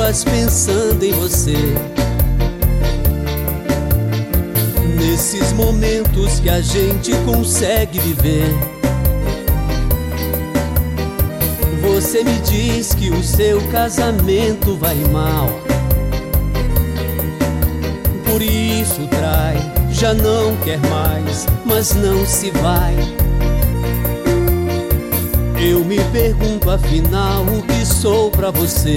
horas pensando em você. Nesses momentos que a gente consegue viver, você me diz que o seu casamento vai mal. Por isso trai, já não quer mais, mas não se vai. Eu me pergunto afinal o que sou pra você.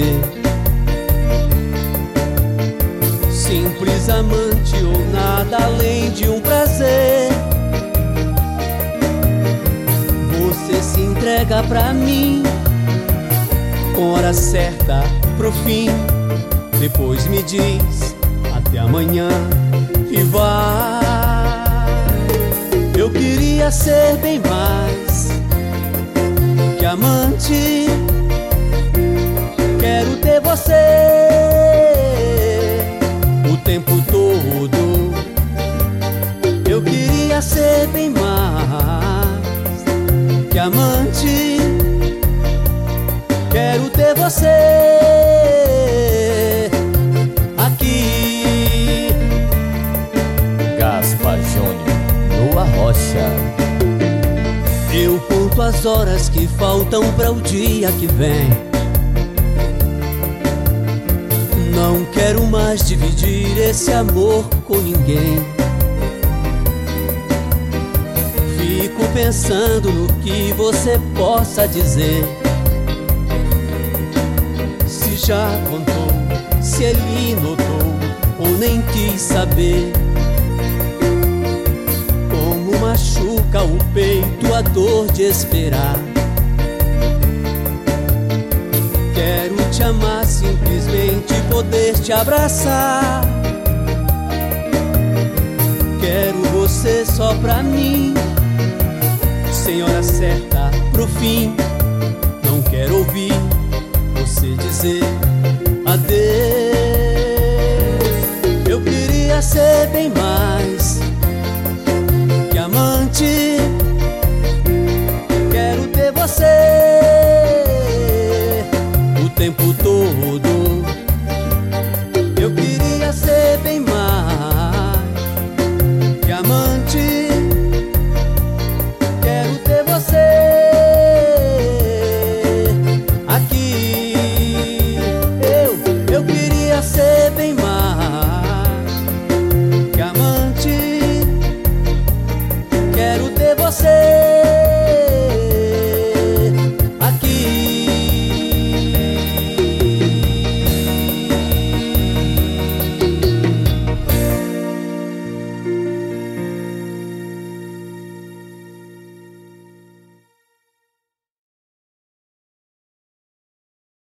Simples amante ou nada além de um prazer. Você se entrega pra mim com hora certa pro fim. Depois me diz até amanhã e vai. Eu queria ser bem mais que amante. Quero ter você o tempo todo. Eu queria ser bem mais que amante. Quero ter você aqui. Gaspa Júnior, Lua Rocha. Eu conto as horas que faltam para o dia que vem. Não quero mais dividir esse amor com ninguém. Fico pensando no que você possa dizer. Se já contou, se ele notou ou nem quis saber. Como machuca o peito a dor de esperar. Quero te amar, simplesmente poder te abraçar. Quero você só pra mim, sem hora certa pro fim. Não quero ouvir você dizer adeus. Eu queria ser bem mais